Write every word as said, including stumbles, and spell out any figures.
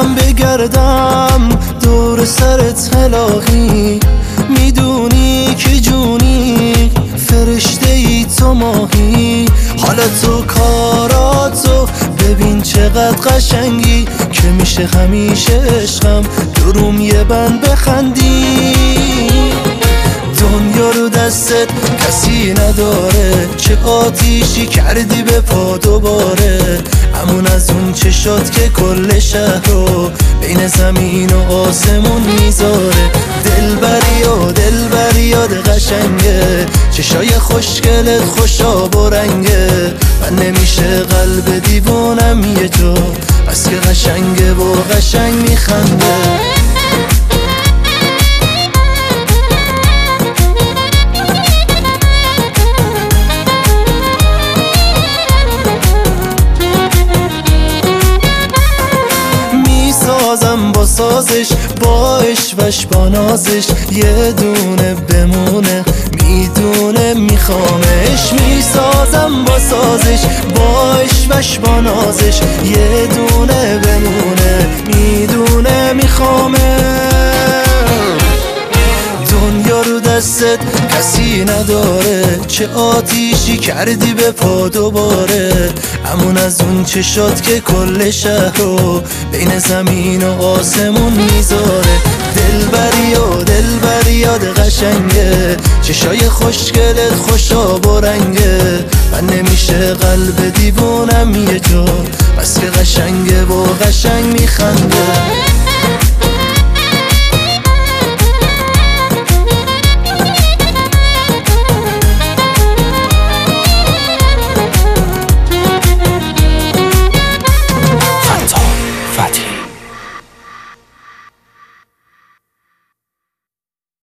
من بگردم دور سرت الهی، میدونی که جونی فرشته ای تو ماهی. حالا تو کاراتو ببین چقدر قشنگی، که میشه همیشه عشقم دروم یه بند بخندی. دنیا رو دستت کسی نداره، چه آتیشی کردی به پا دوباره. همون از اون چشات که کل شهر رو بین زمین و آسمون میذاره. دلبری و دلبری یاد قشنگه، چشای خوشگلت خوشاب و رنگه. من نمیشه قلب دیوونم یه جا، بس که قشنگه و قشنگ میخنده. میسازم با سازش، با عشوش با نازش، یه دونه بمونه میدونه میخوامش. میسازم با سازش، با عشوش با نازش، یه دونه بمونه میدونه میخوامش. دنیا رو دستت کسی نداره، چه آتیشی کردی به پا دوباره. همون از اون چشات که کل شهر رو بین زمین و آسمون میذاره. دلبری و دلبری یاد قشنگه، چشای خوشگلت خوشاب و رنگه. من نمیشه قلب دیوونم یه جا، بس که قشنگه و قشنگ میخنده.